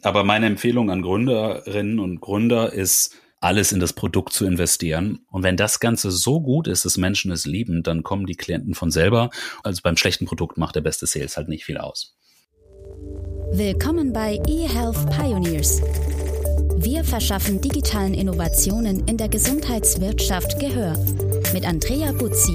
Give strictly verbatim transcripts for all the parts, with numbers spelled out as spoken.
Aber meine Empfehlung an Gründerinnen und Gründer ist, alles in das Produkt zu investieren. Und wenn das Ganze so gut ist, dass Menschen es lieben, dann kommen die Klienten von selber. Also beim schlechten Produkt macht der beste Sales halt nicht viel aus. Willkommen bei eHealth Pioneers. Wir verschaffen digitalen Innovationen in der Gesundheitswirtschaft Gehör. Mit Andrea Buzzi.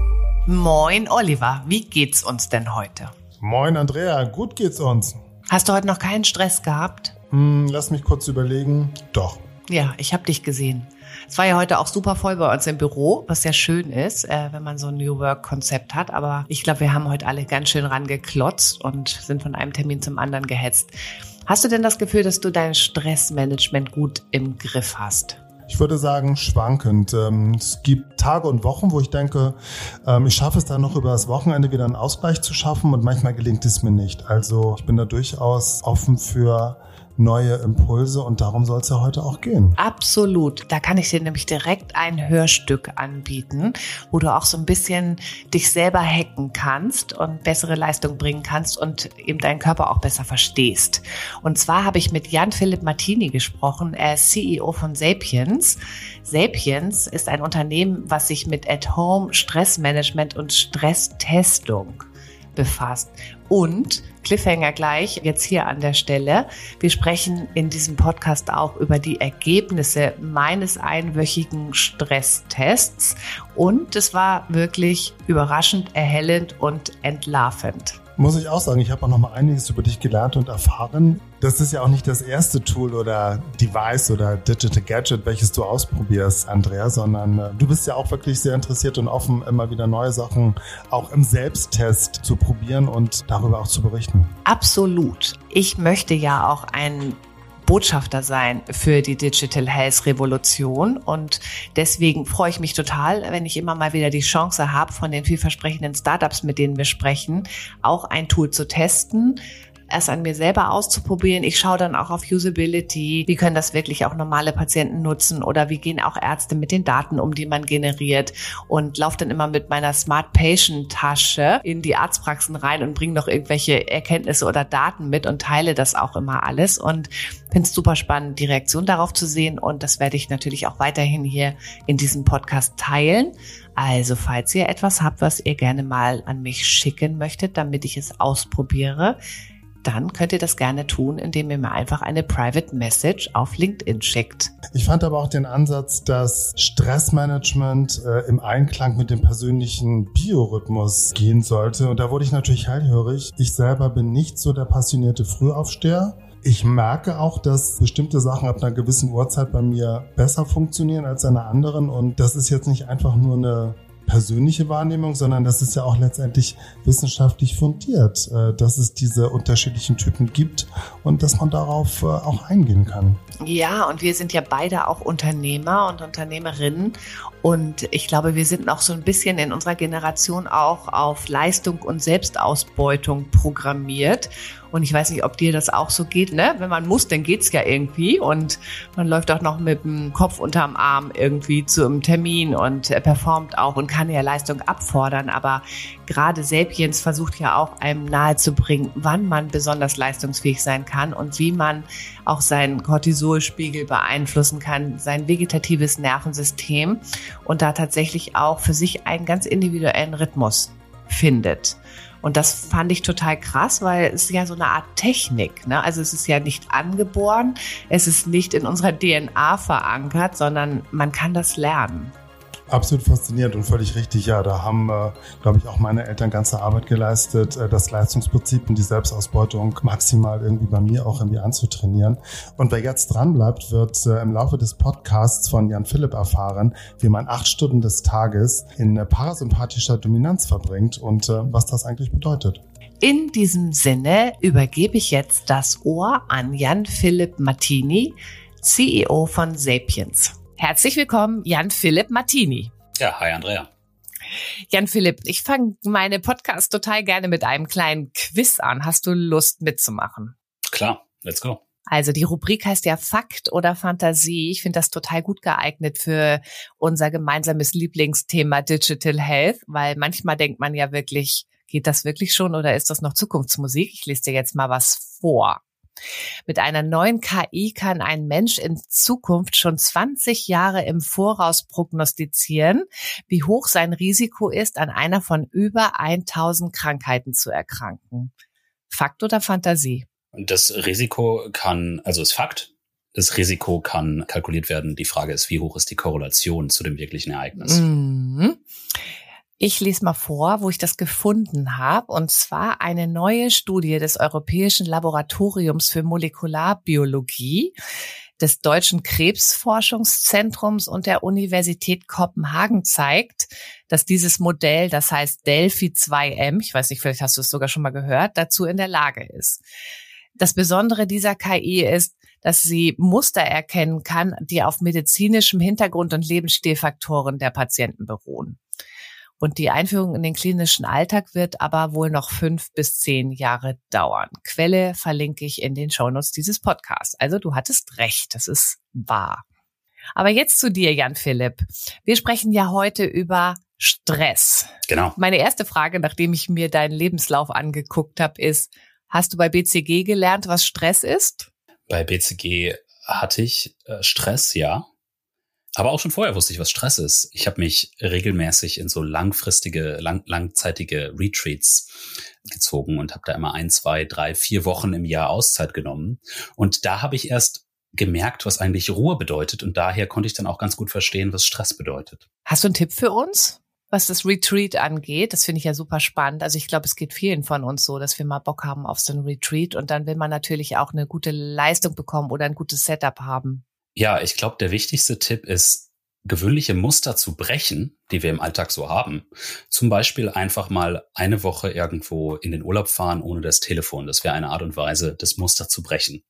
Moin Oliver, wie geht's uns denn heute? Moin Andrea, gut geht's uns. Hast du heute noch keinen Stress gehabt? Hm, lass mich kurz überlegen. Doch. Ja, ich habe dich gesehen. Es war ja heute auch super voll bei uns im Büro, was ja schön ist, äh, wenn man so ein New Work-Konzept hat. Aber ich glaube, wir haben heute alle ganz schön rangeklotzt und sind von einem Termin zum anderen gehetzt. Hast du denn das Gefühl, dass du dein Stressmanagement gut im Griff hast? Ich würde sagen, schwankend. Es gibt Tage und Wochen, wo ich denke, ich schaffe es dann noch über das Wochenende wieder einen Ausgleich zu schaffen und manchmal gelingt es mir nicht. Also ich bin da durchaus offen für neue Impulse und darum soll es ja heute auch gehen. Absolut. Da kann ich dir nämlich direkt ein Hörstück anbieten, wo du auch so ein bisschen dich selber hacken kannst und bessere Leistung bringen kannst und eben deinen Körper auch besser verstehst. Und zwar habe ich mit Jan-Philipp Martini gesprochen. Er ist C E O von Sapiens. Sapiens ist ein Unternehmen, was sich mit At-Home Stressmanagement und Stresstestung befasst. Und Cliffhanger gleich, jetzt hier an der Stelle. Wir sprechen in diesem Podcast auch über die Ergebnisse meines einwöchigen Stresstests. Und es war wirklich überraschend, erhellend und entlarvend. Muss ich auch sagen, ich habe auch noch mal einiges über dich gelernt und erfahren. Das ist ja auch nicht das erste Tool oder Device oder Digital Gadget, welches du ausprobierst, Andrea, sondern äh, du bist ja auch wirklich sehr interessiert und offen, immer wieder neue Sachen auch im Selbsttest zu probieren und darüber auch zu berichten. Absolut. Ich möchte ja auch ein Botschafter sein für die Digital Health Revolution und deswegen freue ich mich total, wenn ich immer mal wieder die Chance habe, von den vielversprechenden Startups, mit denen wir sprechen, auch ein Tool zu testen, erst an mir selber auszuprobieren. Ich schaue dann auch auf Usability. Wie können das wirklich auch normale Patienten nutzen oder wie gehen auch Ärzte mit den Daten um, die man generiert, und laufe dann immer mit meiner Smart Patient Tasche in die Arztpraxen rein und bringe noch irgendwelche Erkenntnisse oder Daten mit und teile das auch immer alles und finde es super spannend, die Reaktion darauf zu sehen, und das werde ich natürlich auch weiterhin hier in diesem Podcast teilen. Also falls ihr etwas habt, was ihr gerne mal an mich schicken möchtet, damit ich es ausprobiere, dann könnt ihr das gerne tun, indem ihr mir einfach eine Private Message auf LinkedIn schickt. Ich fand aber auch den Ansatz, dass Stressmanagement äh, im Einklang mit dem persönlichen Biorhythmus gehen sollte. Und da wurde ich natürlich hellhörig. Ich selber bin nicht so der passionierte Frühaufsteher. Ich merke auch, dass bestimmte Sachen ab einer gewissen Uhrzeit bei mir besser funktionieren als an einer anderen. Und das ist jetzt nicht einfach nur eine persönliche Wahrnehmung, sondern das ist ja auch letztendlich wissenschaftlich fundiert, dass es diese unterschiedlichen Typen gibt und dass man darauf auch eingehen kann. Ja, und wir sind ja beide auch Unternehmer und Unternehmerinnen, und ich glaube, wir sind noch so ein bisschen in unserer Generation auch auf Leistung und Selbstausbeutung programmiert. Und ich weiß nicht, ob dir das auch so geht, ne? Wenn man muss, dann geht's ja irgendwie, und man läuft auch noch mit dem Kopf unterm Arm irgendwie zu einem Termin und performt auch und kann ja Leistung abfordern. Aber gerade Sapiens versucht ja auch einem nahezubringen, wann man besonders leistungsfähig sein kann und wie man auch seinen Cortisolspiegel beeinflussen kann, sein vegetatives Nervensystem, und da tatsächlich auch für sich einen ganz individuellen Rhythmus findet. Und das fand ich total krass, weil es ja so eine Art Technik, ne? Also es ist ja nicht angeboren, es ist nicht in unserer D N A verankert, sondern man kann das lernen. Absolut faszinierend und völlig richtig. Ja, da haben, äh, glaube ich, auch meine Eltern ganze Arbeit geleistet, äh, das Leistungsprinzip und die Selbstausbeutung maximal irgendwie bei mir auch irgendwie anzutrainieren. Und wer jetzt dran bleibt, wird äh, im Laufe des Podcasts von Jan-Philipp erfahren, wie man acht Stunden des Tages in äh, parasympathischer Dominanz verbringt und äh, was das eigentlich bedeutet. In diesem Sinne übergebe ich jetzt das Ohr an Jan-Philipp Martini, C E O von Sapiens. Herzlich willkommen, Jan-Philipp Martini. Ja, hi Andrea. Jan-Philipp, ich fange meine Podcasts total gerne mit einem kleinen Quiz an. Hast du Lust mitzumachen? Klar, let's go. Also die Rubrik heißt ja Fakt oder Fantasie. Ich finde das total gut geeignet für unser gemeinsames Lieblingsthema Digital Health, weil manchmal denkt man ja wirklich, geht das wirklich schon oder ist das noch Zukunftsmusik? Ich lese dir jetzt mal was vor. Mit einer neuen K I kann ein Mensch in Zukunft schon zwanzig Jahre im Voraus prognostizieren, wie hoch sein Risiko ist, an einer von über tausend Krankheiten zu erkranken. Fakt oder Fantasie? Das Risiko kann, also ist Fakt, das Risiko kann kalkuliert werden. Die Frage ist, wie hoch ist die Korrelation zu dem wirklichen Ereignis? Mhm. Ich lese mal vor, wo ich das gefunden habe, und zwar eine neue Studie des Europäischen Laboratoriums für Molekularbiologie, des Deutschen Krebsforschungszentrums und der Universität Kopenhagen zeigt, dass dieses Modell, das heißt Delphi zwei M, ich weiß nicht, vielleicht hast du es sogar schon mal gehört, dazu in der Lage ist. Das Besondere dieser K I ist, dass sie Muster erkennen kann, die auf medizinischem Hintergrund und Lebensstilfaktoren der Patienten beruhen. Und die Einführung in den klinischen Alltag wird aber wohl noch fünf bis zehn Jahre dauern. Quelle verlinke ich in den Shownotes dieses Podcasts. Also du hattest recht, das ist wahr. Aber jetzt zu dir, Jan-Philipp. Wir sprechen ja heute über Stress. Genau. Meine erste Frage, nachdem ich mir deinen Lebenslauf angeguckt habe, ist, hast du bei B C G gelernt, was Stress ist? Bei B C G hatte ich äh, Stress, ja. Aber auch schon vorher wusste ich, was Stress ist. Ich habe mich regelmäßig in so langfristige, lang, langzeitige Retreats gezogen und habe da immer ein, zwei, drei, vier Wochen im Jahr Auszeit genommen. Und da habe ich erst gemerkt, was eigentlich Ruhe bedeutet. Und daher konnte ich dann auch ganz gut verstehen, was Stress bedeutet. Hast du einen Tipp für uns, was das Retreat angeht? Das finde ich ja super spannend. Also ich glaube, es geht vielen von uns so, dass wir mal Bock haben auf so ein Retreat. Und dann will man natürlich auch eine gute Leistung bekommen oder ein gutes Setup haben. Ja, ich glaube, der wichtigste Tipp ist, gewöhnliche Muster zu brechen, die wir im Alltag so haben. Zum Beispiel einfach mal eine Woche irgendwo in den Urlaub fahren ohne das Telefon. Das wäre eine Art und Weise, das Muster zu brechen.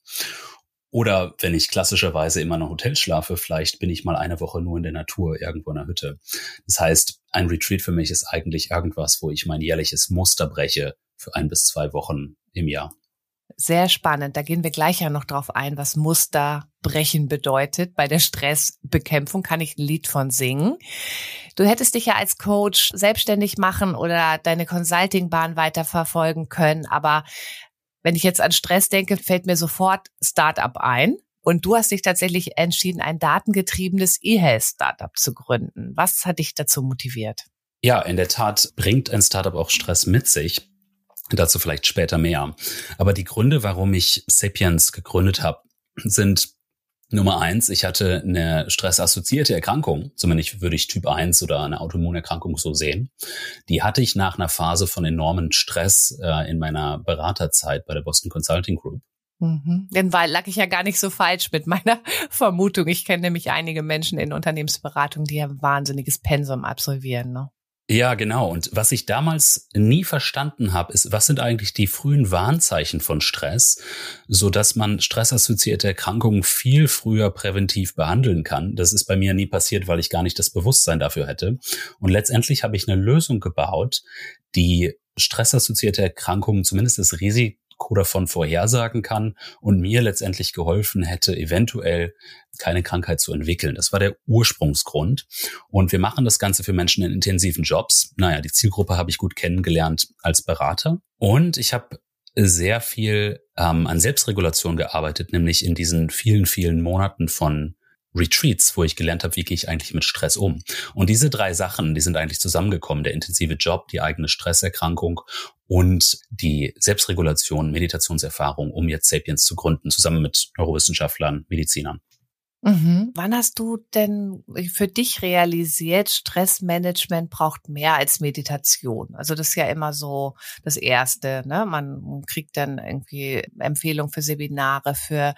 Oder wenn ich klassischerweise immer in einem Hotel schlafe, vielleicht bin ich mal eine Woche nur in der Natur irgendwo in der Hütte. Das heißt, ein Retreat für mich ist eigentlich irgendwas, wo ich mein jährliches Muster breche für ein bis zwei Wochen im Jahr. Sehr spannend. Da gehen wir gleich ja noch drauf ein, was Muster brechen bedeutet. Bei der Stressbekämpfung kann ich ein Lied von singen. Du hättest dich ja als Coach selbstständig machen oder deine Consulting-Bahn weiterverfolgen können. Aber wenn ich jetzt an Stress denke, fällt mir sofort Startup ein. Und du hast dich tatsächlich entschieden, ein datengetriebenes E-Health-Startup zu gründen. Was hat dich dazu motiviert? Ja, in der Tat bringt ein Startup auch Stress mit sich. Dazu vielleicht später mehr. Aber die Gründe, warum ich Sapiens gegründet habe, sind Nummer eins, ich hatte eine stressassoziierte Erkrankung, zumindest würde ich Typ eins oder eine Autoimmunerkrankung so sehen. Die hatte ich nach einer Phase von enormen Stress äh, in meiner Beraterzeit bei der Boston Consulting Group. Mhm. Dann war, lag ich ja gar nicht so falsch mit meiner Vermutung. Ich kenne nämlich einige Menschen in Unternehmensberatung, die ja wahnsinniges Pensum absolvieren, ne? Ja, genau. Und was ich damals nie verstanden habe, ist, was sind eigentlich die frühen Warnzeichen von Stress, so dass man stressassoziierte Erkrankungen viel früher präventiv behandeln kann. Das ist bei mir nie passiert, weil ich gar nicht das Bewusstsein dafür hätte. Und letztendlich habe ich eine Lösung gebaut, die stressassoziierte Erkrankungen, zumindest das Risiko davon vorhersagen kann und mir letztendlich geholfen hätte, eventuell keine Krankheit zu entwickeln. Das war der Ursprungsgrund. Und wir machen das Ganze für Menschen in intensiven Jobs. Naja, die Zielgruppe habe ich gut kennengelernt als Berater. Und ich habe sehr viel ähm, an Selbstregulation gearbeitet, nämlich in diesen vielen, vielen Monaten von Retreats, wo ich gelernt habe, wie gehe ich eigentlich mit Stress um. Und diese drei Sachen, die sind eigentlich zusammengekommen. Der intensive Job, die eigene Stresserkrankung und die Selbstregulation, Meditationserfahrung, um jetzt Sapiens zu gründen, zusammen mit Neurowissenschaftlern, Medizinern. Mhm. Wann hast du denn für dich realisiert, Stressmanagement braucht mehr als Meditation? Also das ist ja immer so das Erste, ne? Man kriegt dann irgendwie Empfehlungen für Seminare, für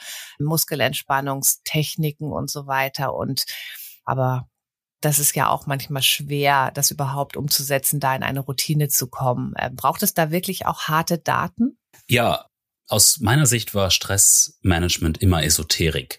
Muskelentspannungstechniken und so weiter. Und aber das ist ja auch manchmal schwer, das überhaupt umzusetzen, da in eine Routine zu kommen. Braucht es da wirklich auch harte Daten? Ja. Aus meiner Sicht war Stressmanagement immer Esoterik.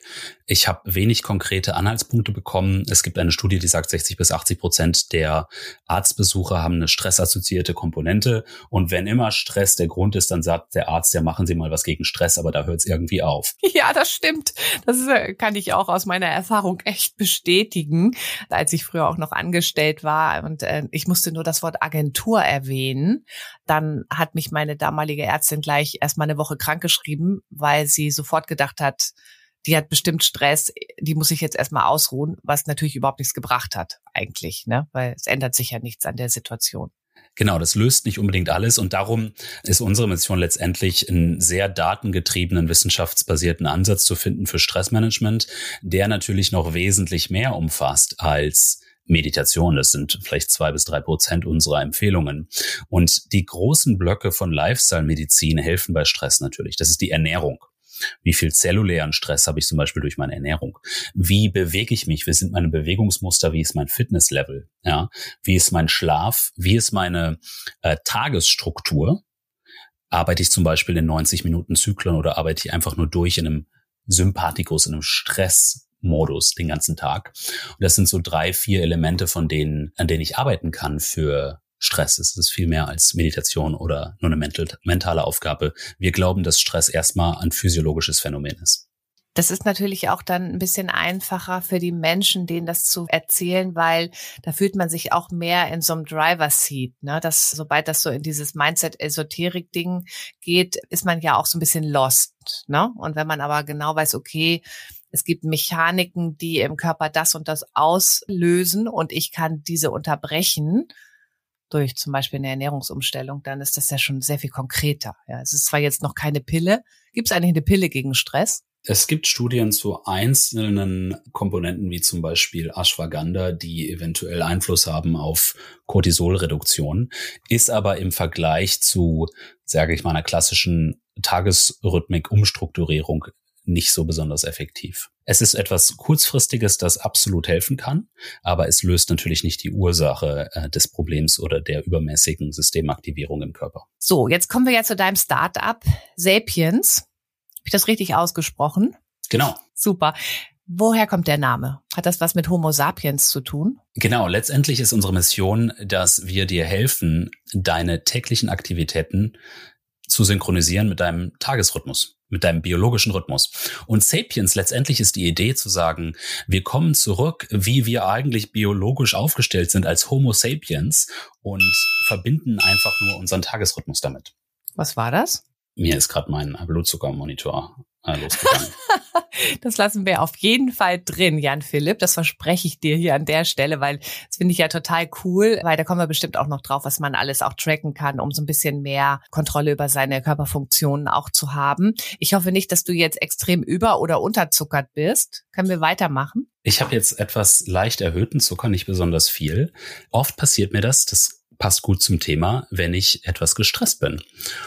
Ich habe wenig konkrete Anhaltspunkte bekommen. Es gibt eine Studie, die sagt, sechzig bis achtzig Prozent der Arztbesucher haben eine stressassoziierte Komponente. Und wenn immer Stress der Grund ist, dann sagt der Arzt, ja, machen Sie mal was gegen Stress, aber da hört es irgendwie auf. Ja, das stimmt. Das kann ich auch aus meiner Erfahrung echt bestätigen, als ich früher auch noch angestellt war und äh, ich musste nur das Wort Agentur erwähnen. Dann hat mich meine damalige Ärztin gleich erstmal eine Woche krankgeschrieben, weil sie sofort gedacht hat, die hat bestimmt Stress, die muss sich jetzt erstmal ausruhen, was natürlich überhaupt nichts gebracht hat eigentlich, ne? Weil es ändert sich ja nichts an der Situation. Genau, das löst nicht unbedingt alles und darum ist unsere Mission letztendlich, einen sehr datengetriebenen, wissenschaftsbasierten Ansatz zu finden für Stressmanagement, der natürlich noch wesentlich mehr umfasst als Meditation. Das sind vielleicht zwei bis drei Prozent unserer Empfehlungen. Und die großen Blöcke von Lifestyle-Medizin helfen bei Stress natürlich. Das ist die Ernährung. Wie viel zellulären Stress habe ich zum Beispiel durch meine Ernährung? Wie bewege ich mich? Wie sind meine Bewegungsmuster? Wie ist mein Fitnesslevel? Ja, wie ist mein Schlaf? Wie ist meine äh, Tagesstruktur? Arbeite ich zum Beispiel in neunzig Minuten Zyklen oder arbeite ich einfach nur durch in einem Sympathikus, in einem Stressmodus den ganzen Tag? Und das sind so drei, vier Elemente, von denen, an denen ich arbeiten kann für Stress. Es ist viel mehr als Meditation oder nur eine mental, mentale Aufgabe. Wir glauben, dass Stress erstmal ein physiologisches Phänomen ist. Das ist natürlich auch dann ein bisschen einfacher für die Menschen, denen das zu erzählen, weil da fühlt man sich auch mehr in so einem Driver-Seat, ne? Das, sobald das so in dieses Mindset-Esoterik-Ding geht, ist man ja auch so ein bisschen lost, ne? Und wenn man aber genau weiß, okay, es gibt Mechaniken, die im Körper das und das auslösen und ich kann diese unterbrechen, durch zum Beispiel eine Ernährungsumstellung, dann ist das ja schon sehr viel konkreter. Ja, es ist zwar jetzt noch keine Pille. Gibt es eigentlich eine Pille gegen Stress? Es gibt Studien zu einzelnen Komponenten, wie zum Beispiel Ashwagandha, die eventuell Einfluss haben auf Cortisolreduktion, ist aber im Vergleich zu, sage ich mal, einer klassischen Tagesrhythmik-Umstrukturierung nicht so besonders effektiv. Es ist etwas Kurzfristiges, das absolut helfen kann, aber es löst natürlich nicht die Ursache äh, des Problems oder der übermäßigen Systemaktivierung im Körper. So, jetzt kommen wir ja zu deinem Start-up Sapiens. Habe ich das richtig ausgesprochen? Genau. Super. Woher kommt der Name? Hat das was mit Homo sapiens zu tun? Genau, letztendlich ist unsere Mission, dass wir dir helfen, deine täglichen Aktivitäten zu synchronisieren mit deinem Tagesrhythmus, mit deinem biologischen Rhythmus. Und Sapiens letztendlich ist die Idee zu sagen, wir kommen zurück, wie wir eigentlich biologisch aufgestellt sind als Homo sapiens und verbinden einfach nur unseren Tagesrhythmus damit. Was war das? Mir ist gerade mein Blutzuckermonitor äh, losgegangen. Das lassen wir auf jeden Fall drin, Jan Philipp. Das verspreche ich dir hier an der Stelle, weil das finde ich ja total cool, weil da kommen wir bestimmt auch noch drauf, was man alles auch tracken kann, um so ein bisschen mehr Kontrolle über seine Körperfunktionen auch zu haben. Ich hoffe nicht, dass du jetzt extrem über- oder unterzuckert bist. Können wir weitermachen? Ich habe jetzt etwas leicht erhöhten Zucker, nicht besonders viel. Oft passiert mir das, das passt gut zum Thema, wenn ich etwas gestresst bin.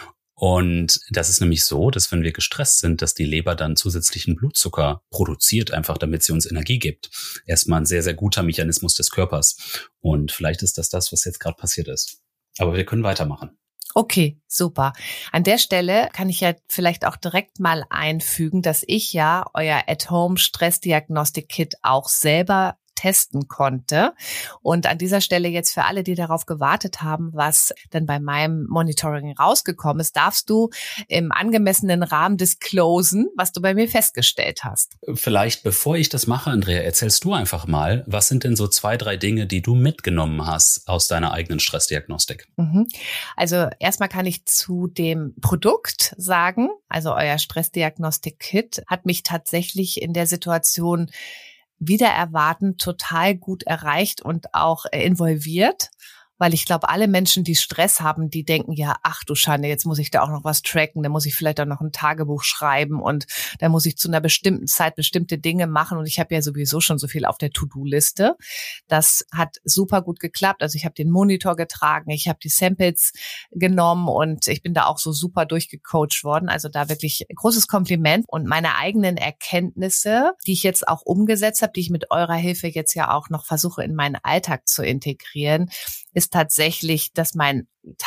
Und das ist nämlich so, dass wenn wir gestresst sind, dass die Leber dann zusätzlichen Blutzucker produziert, einfach damit sie uns Energie gibt. Erstmal ein sehr, sehr guter Mechanismus des Körpers. Und vielleicht ist das das, was jetzt gerade passiert ist. Aber wir können weitermachen. Okay, super. An der Stelle kann ich ja vielleicht auch direkt mal einfügen, dass ich ja euer At-Home-Stressdiagnostik-Kit auch selber testen konnte. Und an dieser Stelle jetzt für alle, die darauf gewartet haben, was dann bei meinem Monitoring rausgekommen ist, darfst du im angemessenen Rahmen disclosen, was du bei mir festgestellt hast. Vielleicht, bevor ich das mache, Andrea, erzählst du einfach mal, was sind denn so zwei, drei Dinge, die du mitgenommen hast aus deiner eigenen Stressdiagnostik? Mhm. Also erstmal kann ich zu dem Produkt sagen, also euer Stressdiagnostik-Kit hat mich tatsächlich in der Situation wieder erwarten, total gut erreicht und auch involviert. Weil ich glaube, alle Menschen, die Stress haben, die denken, ja, ach du Schande, jetzt muss ich da auch noch was tracken, dann muss ich vielleicht auch noch ein Tagebuch schreiben und dann muss ich zu einer bestimmten Zeit bestimmte Dinge machen und ich habe ja sowieso schon so viel auf der To-Do-Liste. Das hat super gut geklappt. Also ich habe den Monitor getragen, ich habe die Samples genommen und ich bin da auch so super durchgecoacht worden. Also da wirklich großes Kompliment und meine eigenen Erkenntnisse, die ich jetzt auch umgesetzt habe, die ich mit eurer Hilfe jetzt ja auch noch versuche in meinen Alltag zu integrieren, ist tatsächlich, dass mein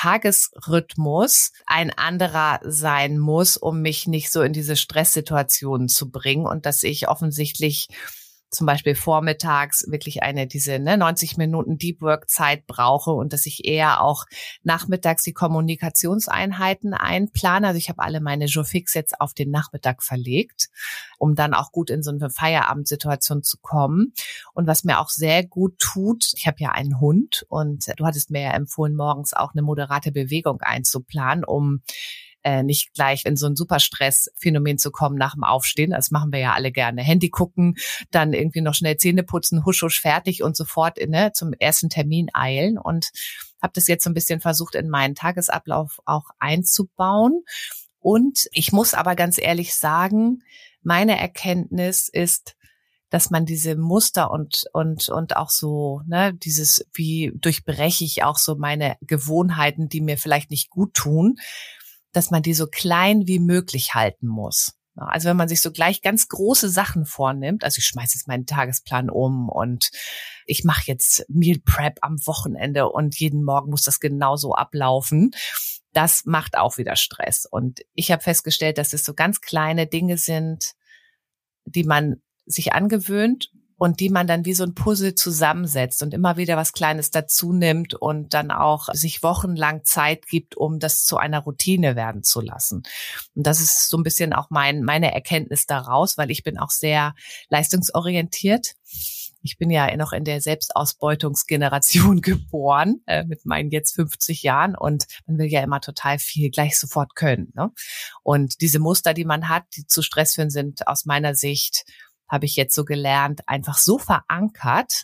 Tagesrhythmus ein anderer sein muss, um mich nicht so in diese Stresssituationen zu bringen und dass ich offensichtlich zum Beispiel vormittags wirklich eine diese ne, neunzig Minuten Deep Work Zeit brauche und dass ich eher auch nachmittags die Kommunikationseinheiten einplane. Also ich habe alle meine Jour fix jetzt auf den Nachmittag verlegt, um dann auch gut in so eine Feierabendsituation zu kommen. Und was mir auch sehr gut tut, ich habe ja einen Hund und du hattest mir ja empfohlen, morgens auch eine moderate Bewegung einzuplanen, um Äh, nicht gleich in so ein Superstress-Phänomen zu kommen nach dem Aufstehen. Das machen wir ja alle gerne. Handy gucken, dann irgendwie noch schnell Zähne putzen, husch, husch, fertig und sofort ne, zum ersten Termin eilen. Und habe das jetzt so ein bisschen versucht, in meinen Tagesablauf auch einzubauen. Und ich muss aber ganz ehrlich sagen, meine Erkenntnis ist, dass man diese Muster und und und auch so, ne, dieses, wie durchbreche ich auch so meine Gewohnheiten, die mir vielleicht nicht gut tun, dass man die so klein wie möglich halten muss. Also wenn man sich so gleich ganz große Sachen vornimmt, also ich schmeiße jetzt meinen Tagesplan um und ich mache jetzt Meal Prep am Wochenende und jeden Morgen muss das genauso ablaufen, das macht auch wieder Stress. Und ich habe festgestellt, dass es so ganz kleine Dinge sind, die man sich angewöhnt und die man dann wie so ein Puzzle zusammensetzt und immer wieder was Kleines dazu nimmt und dann auch sich wochenlang Zeit gibt, um das zu einer Routine werden zu lassen. Und das ist so ein bisschen auch mein meine Erkenntnis daraus, weil ich bin auch sehr leistungsorientiert. Ich bin ja noch in der Selbstausbeutungsgeneration geboren, äh, mit meinen jetzt fünfzig Jahren und man will ja immer total viel gleich sofort können, ne? Und diese Muster, die man hat, die zu Stress führen, sind aus meiner Sicht, habe ich jetzt so gelernt, einfach so verankert,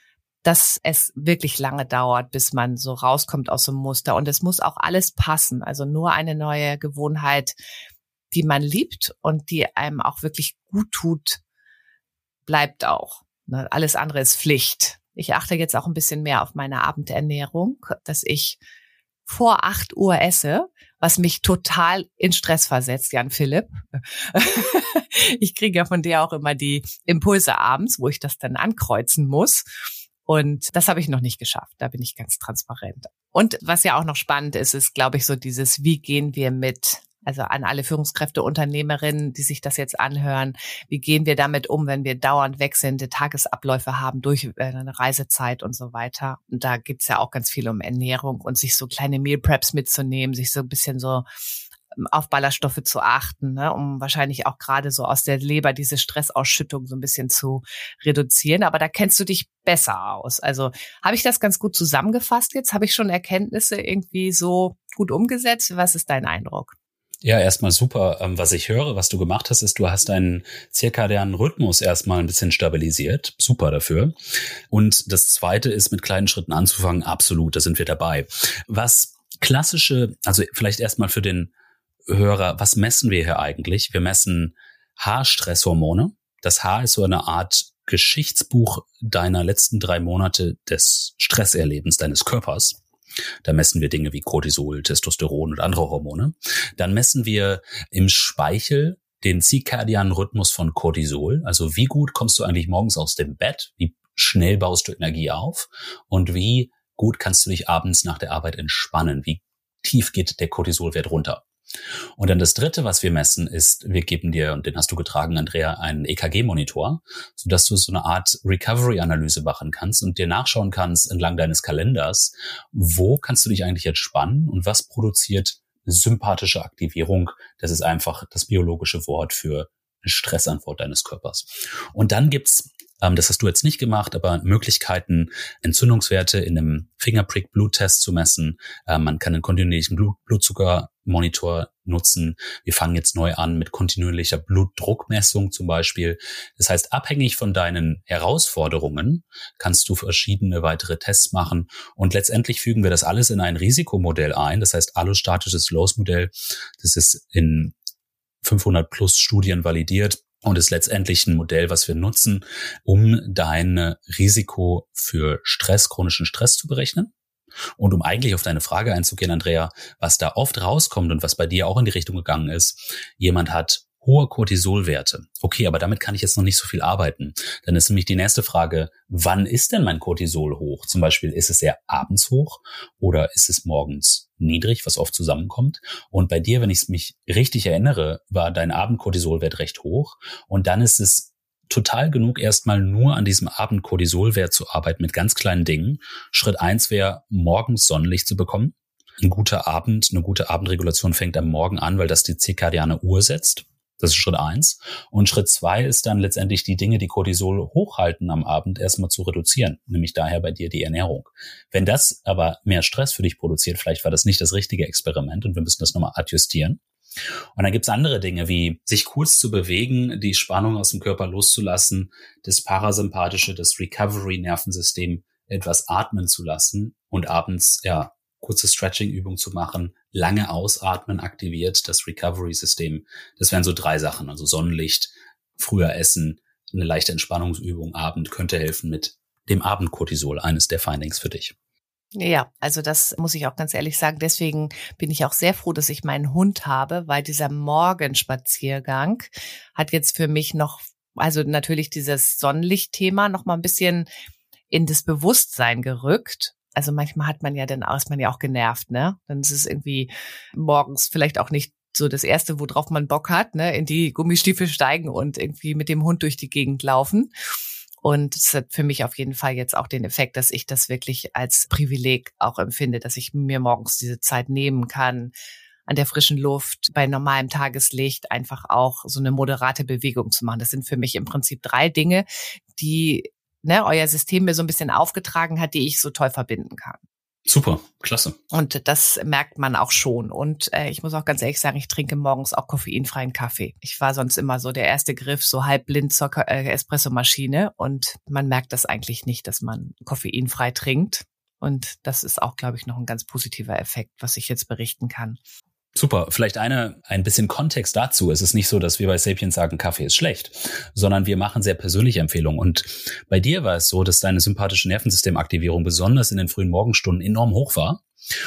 dass es wirklich lange dauert, bis man so rauskommt aus dem Muster. Und es muss auch alles passen. Also nur eine neue Gewohnheit, die man liebt und die einem auch wirklich gut tut, bleibt auch. Alles andere ist Pflicht. Ich achte jetzt auch ein bisschen mehr auf meine Abendernährung, dass ich vor acht Uhr esse, was mich total in Stress versetzt, Jan Philipp. Ich kriege ja von dir auch immer die Impulse abends, wo ich das dann ankreuzen muss. Und das habe ich noch nicht geschafft. Da bin ich ganz transparent. Und was ja auch noch spannend ist, ist, glaube ich, so dieses, wie gehen wir mit, also an alle Führungskräfte, Unternehmerinnen, die sich das jetzt anhören, wie gehen wir damit um, wenn wir dauernd wechselnde Tagesabläufe haben durch eine Reisezeit und so weiter. Und da geht's ja auch ganz viel um Ernährung und sich so kleine Meal Preps mitzunehmen, sich so ein bisschen so auf Ballaststoffe zu achten, ne, um wahrscheinlich auch gerade so aus der Leber diese Stressausschüttung so ein bisschen zu reduzieren. Aber da kennst du dich besser aus. Also habe ich das ganz gut zusammengefasst jetzt? Habe ich schon Erkenntnisse irgendwie so gut umgesetzt? Was ist dein Eindruck? Ja, erstmal super. Was ich höre, was du gemacht hast, ist, du hast deinen zirkadianen Rhythmus erstmal ein bisschen stabilisiert. Super dafür. Und das Zweite ist, mit kleinen Schritten anzufangen. Absolut, da sind wir dabei. Was klassische, also vielleicht erstmal für den Hörer, was messen wir hier eigentlich? Wir messen Haarstresshormone. Das Haar ist so eine Art Geschichtsbuch deiner letzten drei Monate des Stresserlebens deines Körpers. Da messen wir Dinge wie Cortisol, Testosteron und andere Hormone. Dann messen wir im Speichel den zirkadianen Rhythmus von Cortisol. Also wie gut kommst du eigentlich morgens aus dem Bett? Wie schnell baust du Energie auf? Und wie gut kannst du dich abends nach der Arbeit entspannen? Wie tief geht der Cortisolwert runter? Und dann das Dritte, was wir messen, ist, wir geben dir, und den hast du getragen, Andrea, einen E K G-Monitor, sodass du so eine Art Recovery-Analyse machen kannst und dir nachschauen kannst entlang deines Kalenders, wo kannst du dich eigentlich entspannen und was produziert sympathische Aktivierung. Das ist einfach das biologische Wort für eine Stressantwort deines Körpers. Und dann gibt's, ähm, das hast du jetzt nicht gemacht, aber Möglichkeiten, Entzündungswerte in einem Fingerprick-Bluttest zu messen. Ähm, man kann einen kontinuierlichen Blut Blutzuckermonitor nutzen. Wir fangen jetzt neu an mit kontinuierlicher Blutdruckmessung zum Beispiel. Das heißt, abhängig von deinen Herausforderungen kannst du verschiedene weitere Tests machen und letztendlich fügen wir das alles in ein Risikomodell ein. Das heißt, allostatisches Loss-Modell. Das ist in fünfhundert plus Studien validiert und ist letztendlich ein Modell, was wir nutzen, um dein Risiko für Stress, chronischen Stress zu berechnen. Und um eigentlich auf deine Frage einzugehen, Andrea, was da oft rauskommt und was bei dir auch in die Richtung gegangen ist, jemand hat hohe Cortisolwerte. Okay, aber damit kann ich jetzt noch nicht so viel arbeiten. Dann ist nämlich die nächste Frage, wann ist denn mein Cortisol hoch? Zum Beispiel, ist es eher abends hoch oder ist es morgens niedrig, was oft zusammenkommt? Und bei dir, wenn ich mich richtig erinnere, war dein Abendcortisolwert recht hoch. Und dann ist es total genug, erstmal nur an diesem Abendcortisolwert zu arbeiten mit ganz kleinen Dingen. Schritt eins wäre, morgens Sonnenlicht zu bekommen. Ein guter Abend, eine gute Abendregulation fängt am Morgen an, weil das die zirkadiane Uhr setzt. Das ist Schritt eins. Und Schritt zwei ist dann letztendlich die Dinge, die Cortisol hochhalten am Abend, erstmal zu reduzieren. Nämlich daher bei dir die Ernährung. Wenn das aber mehr Stress für dich produziert, vielleicht war das nicht das richtige Experiment und wir müssen das nochmal adjustieren. Und dann gibt's andere Dinge, wie sich kurz zu bewegen, die Spannung aus dem Körper loszulassen, das parasympathische, das Recovery-Nervensystem etwas atmen zu lassen und abends, ja, kurze Stretching-Übung zu machen, lange ausatmen aktiviert das Recovery-System. Das wären so drei Sachen, also Sonnenlicht, früher essen, eine leichte Entspannungsübung, Abend könnte helfen mit dem Abendcortisol, eines der Findings für dich. Ja, also das muss ich auch ganz ehrlich sagen. Deswegen bin ich auch sehr froh, dass ich meinen Hund habe, weil dieser Morgenspaziergang hat jetzt für mich noch, also natürlich dieses Sonnenlichtthema noch mal ein bisschen in das Bewusstsein gerückt. Also manchmal hat man ja dann ist man ja auch genervt, ne? Dann ist es irgendwie morgens vielleicht auch nicht so das Erste, worauf man Bock hat, ne? In die Gummistiefel steigen und irgendwie mit dem Hund durch die Gegend laufen. Und es hat für mich auf jeden Fall jetzt auch den Effekt, dass ich das wirklich als Privileg auch empfinde, dass ich mir morgens diese Zeit nehmen kann, an der frischen Luft, bei normalem Tageslicht einfach auch so eine moderate Bewegung zu machen. Das sind für mich im Prinzip drei Dinge, die ne, euer System mir so ein bisschen aufgetragen hat, die ich so toll verbinden kann. Super, klasse. Und das merkt man auch schon. Und äh, ich muss auch ganz ehrlich sagen, ich trinke morgens auch koffeinfreien Kaffee. Ich war sonst immer so der erste Griff, so halb blind zur äh, Espressomaschine. Und man merkt das eigentlich nicht, dass man koffeinfrei trinkt. Und das ist auch, glaube ich, noch ein ganz positiver Effekt, was ich jetzt berichten kann. Super. Vielleicht eine, ein bisschen Kontext dazu. Es ist nicht so, dass wir bei Sapiens sagen, Kaffee ist schlecht, sondern wir machen sehr persönliche Empfehlungen. Und bei dir war es so, dass deine sympathische Nervensystemaktivierung besonders in den frühen Morgenstunden enorm hoch war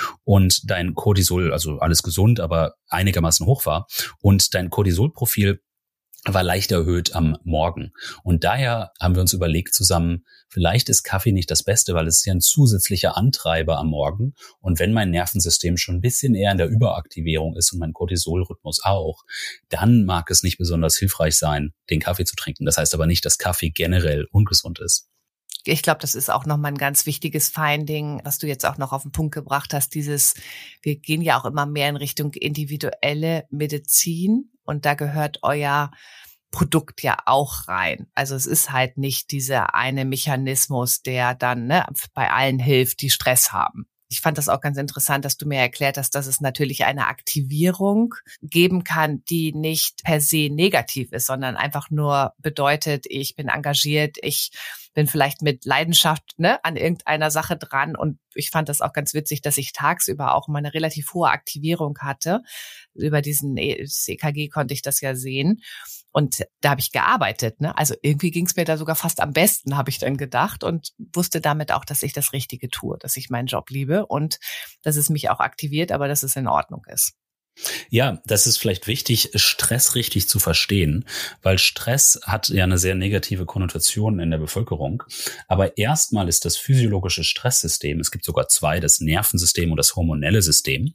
und dein Cortisol, also alles gesund, aber einigermaßen hoch war und dein Cortisolprofil war leicht erhöht am Morgen. Und daher haben wir uns überlegt zusammen, vielleicht ist Kaffee nicht das Beste, weil es ist ja ein zusätzlicher Antreiber am Morgen. Und wenn mein Nervensystem schon ein bisschen eher in der Überaktivierung ist und mein Cortisolrhythmus auch, dann mag es nicht besonders hilfreich sein, den Kaffee zu trinken. Das heißt aber nicht, dass Kaffee generell ungesund ist. Ich glaube, das ist auch nochmal ein ganz wichtiges Finding, was du jetzt auch noch auf den Punkt gebracht hast. Dieses, wir gehen ja auch immer mehr in Richtung individuelle Medizin und da gehört euer Produkt ja auch rein. Also es ist halt nicht dieser eine Mechanismus, der dann ne, bei allen hilft, die Stress haben. Ich fand das auch ganz interessant, dass du mir erklärt hast, dass es natürlich eine Aktivierung geben kann, die nicht per se negativ ist, sondern einfach nur bedeutet, ich bin engagiert, ich bin vielleicht mit Leidenschaft ne, an irgendeiner Sache dran. Und ich fand das auch ganz witzig, dass ich tagsüber auch mal eine relativ hohe Aktivierung hatte. Über diesen E K G konnte ich das ja sehen. Und da habe ich gearbeitet, ne? Also irgendwie ging es mir da sogar fast am besten, habe ich dann gedacht und wusste damit auch, dass ich das Richtige tue, dass ich meinen Job liebe und dass es mich auch aktiviert, aber dass es in Ordnung ist. Ja, das ist vielleicht wichtig, Stress richtig zu verstehen, weil Stress hat ja eine sehr negative Konnotation in der Bevölkerung. Aber erstmal ist das physiologische Stresssystem, es gibt sogar zwei, das Nervensystem und das hormonelle System.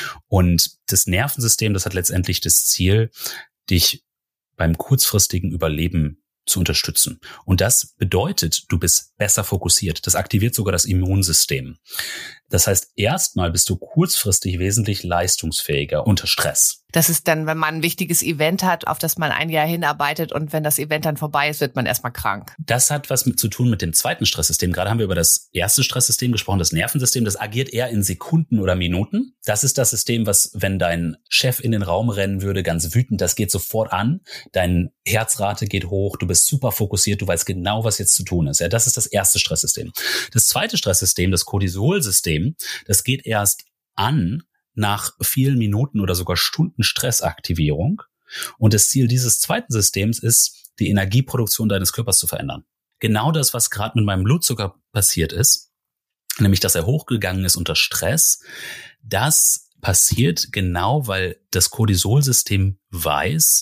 Und das Nervensystem, das hat letztendlich das Ziel, dich beim kurzfristigen Überleben zu unterstützen. Und das bedeutet, du bist besser fokussiert. Das aktiviert sogar das Immunsystem. Das heißt, erstmal bist du kurzfristig wesentlich leistungsfähiger unter Stress. Das ist dann, wenn man ein wichtiges Event hat, auf das man ein Jahr hinarbeitet und wenn das Event dann vorbei ist, wird man erstmal krank. Das hat was mit zu tun mit dem zweiten Stresssystem. Gerade haben wir über das erste Stresssystem gesprochen, das Nervensystem. Das agiert eher in Sekunden oder Minuten. Das ist das System, was, wenn dein Chef in den Raum rennen würde, ganz wütend, das geht sofort an. Deine Herzrate geht hoch, du bist super fokussiert, du weißt genau, was jetzt zu tun ist. Ja, das ist das erste Stresssystem. Das zweite Stresssystem, das Cortisolsystem, das geht erst an nach vielen Minuten oder sogar Stunden Stressaktivierung. Und das Ziel dieses zweiten Systems ist, die Energieproduktion deines Körpers zu verändern. Genau das, was gerade mit meinem Blutzucker passiert ist, nämlich dass er hochgegangen ist unter Stress, das passiert genau, weil das Cortisolsystem weiß,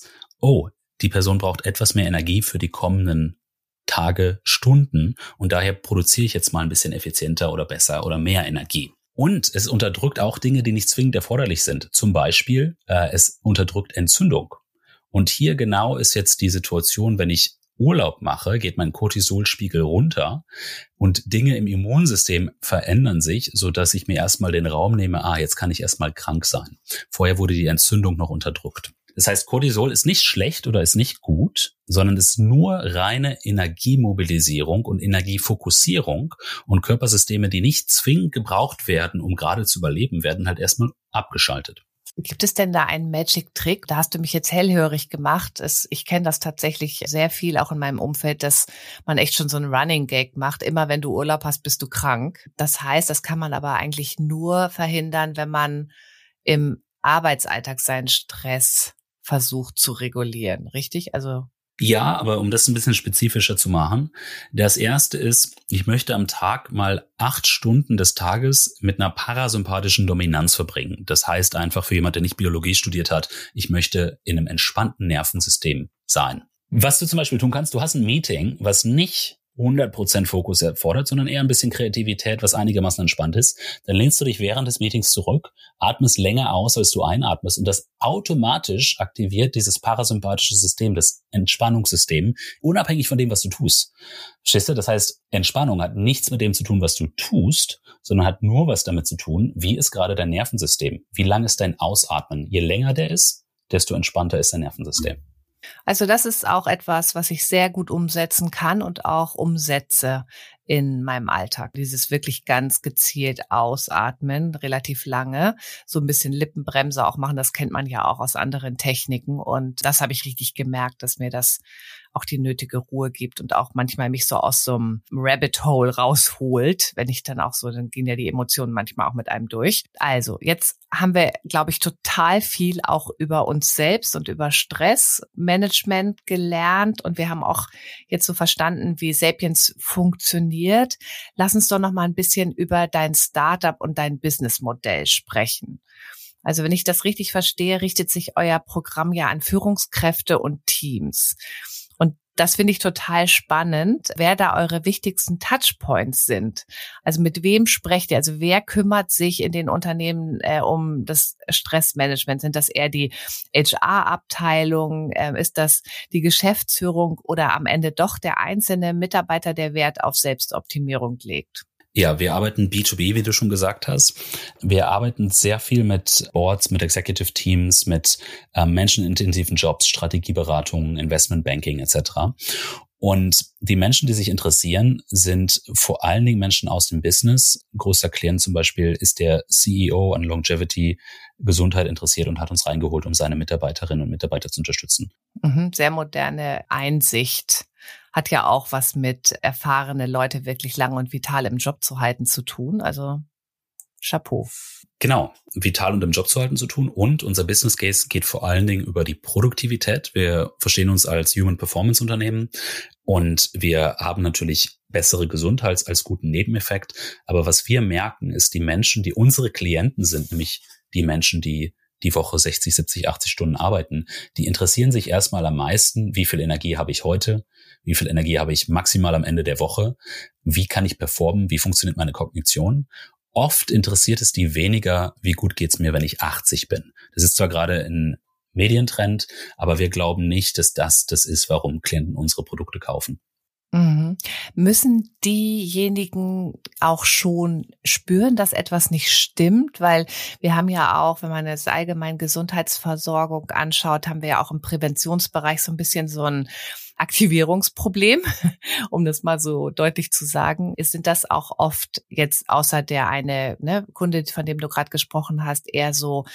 oh, die Person braucht etwas mehr Energie für die kommenden Tage, Stunden und daher produziere ich jetzt mal ein bisschen effizienter oder besser oder mehr Energie. Und es unterdrückt auch Dinge, die nicht zwingend erforderlich sind. Zum Beispiel, äh, es unterdrückt Entzündung. Und hier genau ist jetzt die Situation, wenn ich Urlaub mache, geht mein Cortisolspiegel runter und Dinge im Immunsystem verändern sich, so dass ich mir erstmal den Raum nehme, ah, jetzt kann ich erstmal krank sein. Vorher wurde die Entzündung noch unterdrückt. Das heißt, Cortisol ist nicht schlecht oder ist nicht gut, sondern ist nur reine Energiemobilisierung und Energiefokussierung und Körpersysteme, die nicht zwingend gebraucht werden, um gerade zu überleben, werden halt erstmal abgeschaltet. Gibt es denn da einen Magic-Trick? Da hast du mich jetzt hellhörig gemacht. Es, ich kenne das tatsächlich sehr viel, auch in meinem Umfeld, dass man echt schon so einen Running Gag macht. Immer wenn du Urlaub hast, bist du krank. Das heißt, das kann man aber eigentlich nur verhindern, wenn man im Arbeitsalltag seinen Stress versucht zu regulieren, richtig? Also ja, aber um das ein bisschen spezifischer zu machen, das erste ist, ich möchte am Tag mal acht Stunden des Tages mit einer parasympathischen Dominanz verbringen. Das heißt einfach für jemand, der nicht Biologie studiert hat, ich möchte in einem entspannten Nervensystem sein. Was du zum Beispiel tun kannst, du hast ein Meeting, was nicht hundert Prozent Fokus erfordert, sondern eher ein bisschen Kreativität, was einigermaßen entspannt ist. Dann lehnst du dich während des Meetings zurück, atmest länger aus, als du einatmest und das automatisch aktiviert dieses parasympathische System, das Entspannungssystem, unabhängig von dem, was du tust. Verstehst du? Das heißt, Entspannung hat nichts mit dem zu tun, was du tust, sondern hat nur was damit zu tun, wie ist gerade dein Nervensystem? Wie lang ist dein Ausatmen? Je länger der ist, desto entspannter ist dein Nervensystem. Also das ist auch etwas, was ich sehr gut umsetzen kann und auch umsetze in meinem Alltag. Dieses wirklich ganz gezielt ausatmen, relativ lange, so ein bisschen Lippenbremse auch machen, das kennt man ja auch aus anderen Techniken und das habe ich richtig gemerkt, dass mir das auch die nötige Ruhe gibt und auch manchmal mich so aus so einem Rabbit Hole rausholt, wenn ich dann auch so, dann gehen ja die Emotionen manchmal auch mit einem durch. Also jetzt haben wir, glaube ich, total viel auch über uns selbst und über Stressmanagement gelernt und wir haben auch jetzt so verstanden, wie Sapiens funktioniert. Lass uns doch noch mal ein bisschen über dein Startup und dein Businessmodell sprechen. Also wenn ich das richtig verstehe, richtet sich euer Programm ja an Führungskräfte und Teams. Und das finde ich total spannend, wer da eure wichtigsten Touchpoints sind. Also mit wem sprecht ihr? Also wer kümmert sich in den Unternehmen äh, um das Stressmanagement? Sind das eher die H R-Abteilung? Äh, ist das die Geschäftsführung oder am Ende doch der einzelne Mitarbeiter, der Wert auf Selbstoptimierung legt? Ja, wir arbeiten B zwei B, wie du schon gesagt hast. Wir arbeiten sehr viel mit Boards, mit Executive Teams, mit äh, menschenintensiven Jobs, Strategieberatungen, Investmentbanking et cetera. Und die Menschen, die sich interessieren, sind vor allen Dingen Menschen aus dem Business. Größter Klient zum Beispiel ist der C E O an Longevity Gesundheit interessiert und hat uns reingeholt, um seine Mitarbeiterinnen und Mitarbeiter zu unterstützen. Mhm, sehr moderne Einsicht. Hat ja auch was mit erfahrene Leute wirklich lang und vital im Job zu halten zu tun. Also Chapeau. Genau, vital und im Job zu halten zu tun. Und unser Business Case geht vor allen Dingen über die Produktivität. Wir verstehen uns als Human Performance Unternehmen und wir haben natürlich bessere Gesundheit als guten Nebeneffekt. Aber was wir merken, ist die Menschen, die unsere Klienten sind, nämlich die Menschen, die die Woche sechzig, siebzig, achtzig Stunden arbeiten, die interessieren sich erstmal am meisten, wie viel Energie habe ich heute, wie viel Energie habe ich maximal am Ende der Woche, wie kann ich performen, wie funktioniert meine Kognition. Oft interessiert es die weniger, wie gut geht's mir, wenn ich achtzig bin. Das ist zwar gerade ein Medientrend, aber wir glauben nicht, dass das das ist, warum Klienten unsere Produkte kaufen. Mhm. Müssen diejenigen auch schon spüren, dass etwas nicht stimmt? Weil wir haben ja auch, wenn man das allgemein Gesundheitsversorgung anschaut, haben wir ja auch im Präventionsbereich so ein bisschen so ein Aktivierungsproblem, um das mal so deutlich zu sagen. Sind das auch oft jetzt außer der eine ne, Kunde, von dem du gerade gesprochen hast, eher so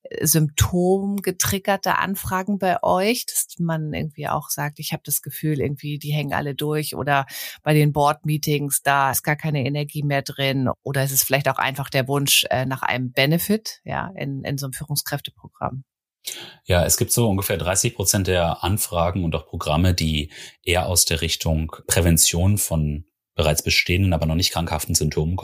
symptomgetriggerte Anfragen bei euch, dass man irgendwie auch sagt, ich habe das Gefühl, irgendwie die hängen alle durch oder bei den Board-Meetings, da ist gar keine Energie mehr drin oder ist es vielleicht auch einfach der Wunsch äh, nach einem Benefit ja, in, in so einem Führungskräfteprogramm? Ja, es gibt so ungefähr dreißig Prozent der Anfragen und auch Programme, die eher aus der Richtung Prävention von bereits bestehenden, aber noch nicht krankhaften Symptomen kommt.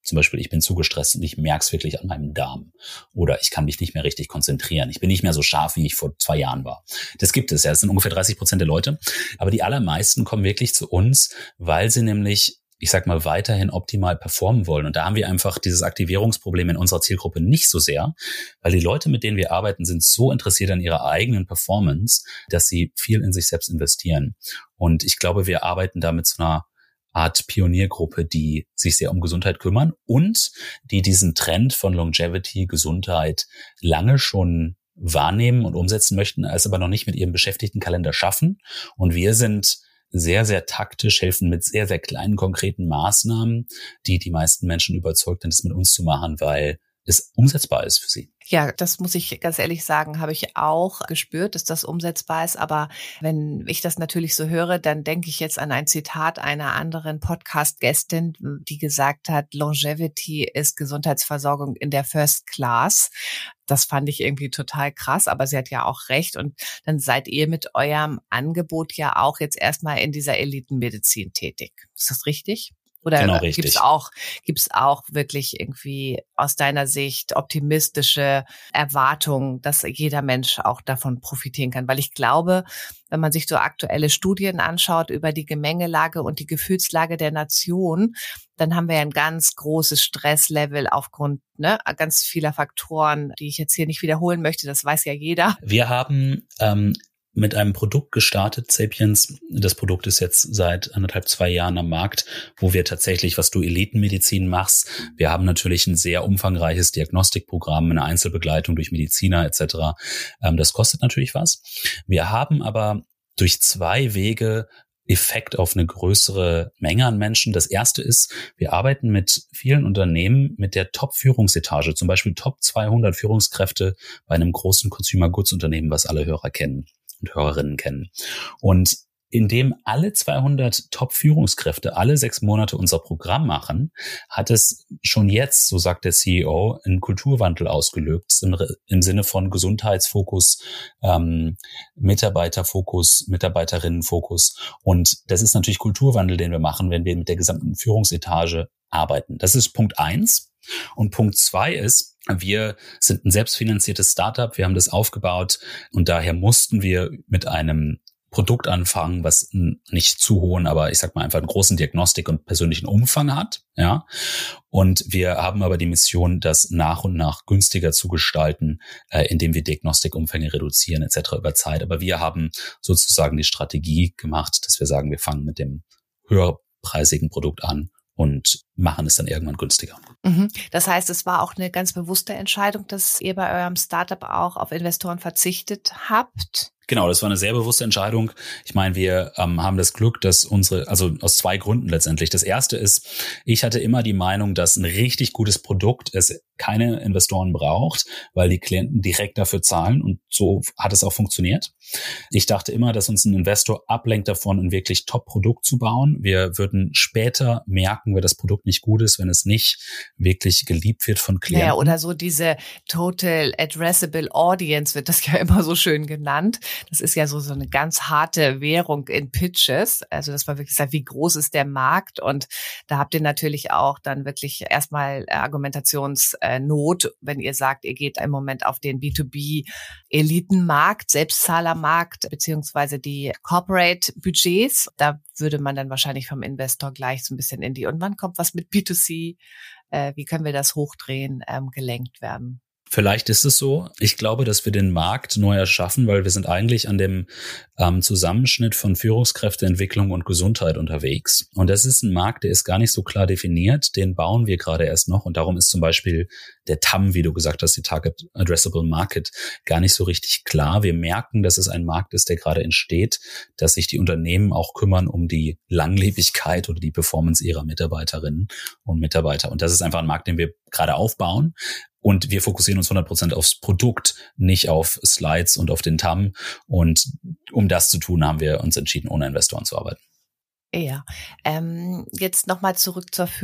Zum Beispiel, ich bin zu gestresst und ich merke es wirklich an meinem Darm. Oder ich kann mich nicht mehr richtig konzentrieren. Ich bin nicht mehr so scharf, wie ich vor zwei Jahren war. Das gibt es ja. Das sind ungefähr dreißig Prozent der Leute. Aber die allermeisten kommen wirklich zu uns, weil sie nämlich, ich sag mal, weiterhin optimal performen wollen. Und da haben wir einfach dieses Aktivierungsproblem in unserer Zielgruppe nicht so sehr, weil die Leute, mit denen wir arbeiten, sind so interessiert an ihrer eigenen Performance, dass sie viel in sich selbst investieren. Und ich glaube, wir arbeiten da mit so einer Art Pioniergruppe, die sich sehr um Gesundheit kümmern und die diesen Trend von Longevity, Gesundheit lange schon wahrnehmen und umsetzen möchten, es aber noch nicht mit ihrem Beschäftigtenkalender schaffen. Und wir sind sehr, sehr taktisch, helfen mit sehr, sehr kleinen, konkreten Maßnahmen, die die meisten Menschen überzeugt sind, das mit uns zu machen, weil es umsetzbar ist für sie. Ja, das muss ich ganz ehrlich sagen, habe ich auch gespürt, dass das umsetzbar ist. Aber wenn ich das natürlich so höre, dann denke ich jetzt an ein Zitat einer anderen Podcast-Gästin, die gesagt hat, Longevity ist Gesundheitsversorgung in der First Class. Das fand ich irgendwie total krass, aber sie hat ja auch recht. Und dann seid ihr mit eurem Angebot ja auch jetzt erstmal in dieser Elitenmedizin tätig. Ist das richtig? Oder genau, gibt es auch, gibt's auch wirklich irgendwie aus deiner Sicht optimistische Erwartungen, dass jeder Mensch auch davon profitieren kann? Weil ich glaube, wenn man sich so aktuelle Studien anschaut über die Gemengelage und die Gefühlslage der Nation, dann haben wir ja ein ganz großes Stresslevel aufgrund ne, ganz vieler Faktoren, die ich jetzt hier nicht wiederholen möchte. Das weiß ja jeder. Wir haben ähm mit einem Produkt gestartet, Sapiens. Das Produkt ist jetzt seit anderthalb, zwei Jahren am Markt, wo wir tatsächlich, was du Elitenmedizin machst, wir haben natürlich ein sehr umfangreiches Diagnostikprogramm, eine Einzelbegleitung durch Mediziner et cetera. Das kostet natürlich was. Wir haben aber durch zwei Wege Effekt auf eine größere Menge an Menschen. Das erste ist, wir arbeiten mit vielen Unternehmen mit der Top-Führungsetage, zum Beispiel Top zweihundert Führungskräfte bei einem großen Consumer-Goods-Unternehmen, was alle Hörer kennen und Hörerinnen kennen. Und indem alle zweihundert Top-Führungskräfte alle sechs Monate unser Programm machen, hat es schon jetzt, so sagt der C E O, einen Kulturwandel ausgelöst im, im Sinne von Gesundheitsfokus, ähm, Mitarbeiterfokus, Mitarbeiterinnenfokus. Und das ist natürlich Kulturwandel, den wir machen, wenn wir mit der gesamten Führungsetage arbeiten. Das ist Punkt eins. Und Punkt zwei ist, wir sind ein selbstfinanziertes Startup, wir haben das aufgebaut und daher mussten wir mit einem Produkt anfangen, was nicht zu hohen, aber ich sag mal einfach einen großen Diagnostik- und persönlichen Umfang hat, ja. Und wir haben aber die Mission, das nach und nach günstiger zu gestalten, äh, indem wir Diagnostikumfänge reduzieren et cetera über Zeit. Aber wir haben sozusagen die Strategie gemacht, dass wir sagen, wir fangen mit dem höherpreisigen Produkt an und machen es dann irgendwann günstiger. Das heißt, es war auch eine ganz bewusste Entscheidung, dass ihr bei eurem Startup auch auf Investoren verzichtet habt? Genau, das war eine sehr bewusste Entscheidung. Ich meine, wir ähm, haben das Glück, dass unsere, also aus zwei Gründen letztendlich. Das erste ist, ich hatte immer die Meinung, dass ein richtig gutes Produkt es keine Investoren braucht, weil die Klienten direkt dafür zahlen und so hat es auch funktioniert. Ich dachte immer, dass uns ein Investor ablenkt davon, ein wirklich Top-Produkt zu bauen. Wir würden später merken, wenn das Produkt nicht gut ist, wenn es nicht wirklich geliebt wird von Klienten. Ja, oder so diese Total Addressable Audience wird das ja immer so schön genannt. Das ist ja so, so eine ganz harte Währung in Pitches. Also das war wirklich, wie groß ist der Markt? Und da habt ihr natürlich auch dann wirklich erstmal Argumentationsnot, wenn ihr sagt, ihr geht im Moment auf den B zwei B Elitenmarkt, Selbstzahlermarkt, beziehungsweise die Corporate Budgets. Da würde man dann wahrscheinlich vom Investor gleich so ein bisschen in die, und wann kommt was mit B zwei C? Äh, wie können wir das hochdrehen, ähm, gelenkt werden? Vielleicht ist es so. Ich glaube, dass wir den Markt neu erschaffen, weil wir sind eigentlich an dem ähm, Zusammenschnitt von Führungskräfteentwicklung und Gesundheit unterwegs. Und das ist ein Markt, der ist gar nicht so klar definiert. Den bauen wir gerade erst noch. Und darum ist zum Beispiel der T A M, wie du gesagt hast, die Target Addressable Market, gar nicht so richtig klar. Wir merken, dass es ein Markt ist, der gerade entsteht, dass sich die Unternehmen auch kümmern um die Langlebigkeit oder die Performance ihrer Mitarbeiterinnen und Mitarbeiter. Und das ist einfach ein Markt, den wir gerade aufbauen. Und wir fokussieren uns hundert Prozent aufs Produkt, nicht auf Slides und auf den T A M. Und um das zu tun, haben wir uns entschieden, ohne Investoren zu arbeiten. Ja, ähm, jetzt nochmal zurück zur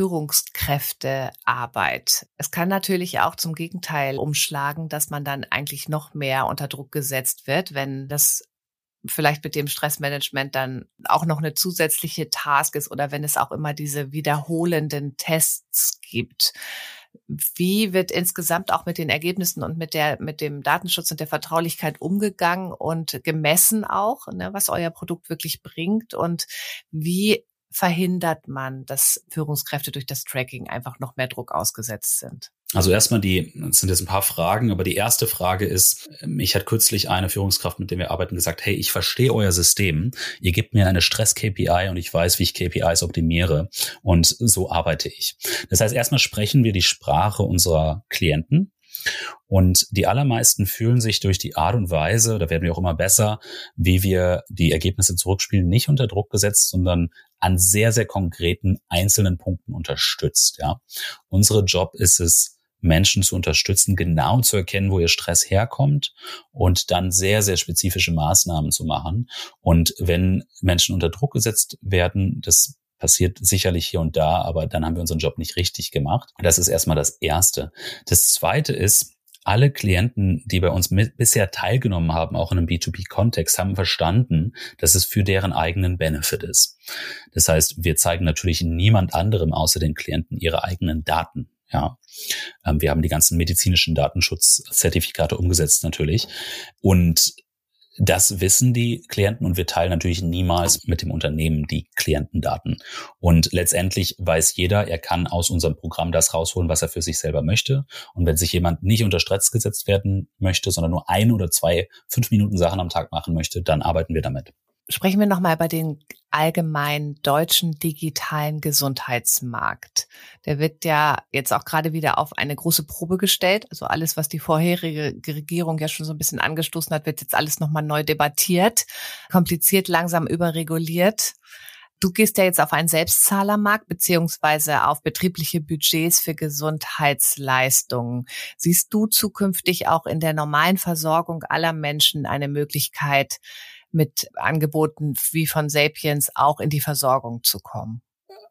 Führungskräftearbeit. Es kann natürlich auch zum Gegenteil umschlagen, dass man dann eigentlich noch mehr unter Druck gesetzt wird, wenn das vielleicht mit dem Stressmanagement dann auch noch eine zusätzliche Task ist oder wenn es auch immer diese wiederholenden Tests gibt. Wie wird insgesamt auch mit den Ergebnissen und mit der, mit dem Datenschutz und der Vertraulichkeit umgegangen und gemessen auch, ne, was euer Produkt wirklich bringt und wie verhindert man, dass Führungskräfte durch das Tracking einfach noch mehr Druck ausgesetzt sind? Also erstmal die, das sind jetzt ein paar Fragen, aber die erste Frage ist, mich hat kürzlich eine Führungskraft, mit der wir arbeiten, gesagt, hey, ich verstehe euer System, ihr gebt mir eine Stress-K P I und ich weiß, wie ich K P Is optimiere und so arbeite ich. Das heißt, erstmal sprechen wir die Sprache unserer Klienten. Und die allermeisten fühlen sich durch die Art und Weise, da werden wir auch immer besser, wie wir die Ergebnisse zurückspielen, nicht unter Druck gesetzt, sondern an sehr, sehr konkreten einzelnen Punkten unterstützt. Ja, unsere Job ist es, Menschen zu unterstützen, genau zu erkennen, wo ihr Stress herkommt und dann sehr, sehr spezifische Maßnahmen zu machen. Und wenn Menschen unter Druck gesetzt werden, das passiert sicherlich hier und da, aber dann haben wir unseren Job nicht richtig gemacht. Das ist erstmal das Erste. Das Zweite ist, alle Klienten, die bei uns mit, bisher teilgenommen haben, auch in einem B zwei B-Kontext, haben verstanden, dass es für deren eigenen Benefit ist. Das heißt, wir zeigen natürlich niemand anderem außer den Klienten ihre eigenen Daten. Ja, wir haben die ganzen medizinischen Datenschutzzertifikate umgesetzt natürlich. Und das wissen die Klienten und wir teilen natürlich niemals mit dem Unternehmen die Klientendaten. Und letztendlich weiß jeder, er kann aus unserem Programm das rausholen, was er für sich selber möchte. Und wenn sich jemand nicht unter Stress gesetzt werden möchte, sondern nur ein oder zwei fünf Minuten Sachen am Tag machen möchte, dann arbeiten wir damit. Sprechen wir nochmal über den allgemeinen deutschen digitalen Gesundheitsmarkt. Der wird ja jetzt auch gerade wieder auf eine große Probe gestellt. Also alles, was die vorherige Regierung ja schon so ein bisschen angestoßen hat, wird jetzt alles nochmal neu debattiert, kompliziert, langsam überreguliert. Du gehst ja jetzt auf einen Selbstzahlermarkt beziehungsweise auf betriebliche Budgets für Gesundheitsleistungen. Siehst du zukünftig auch in der normalen Versorgung aller Menschen eine Möglichkeit, mit Angeboten wie von Sapiens auch in die Versorgung zu kommen?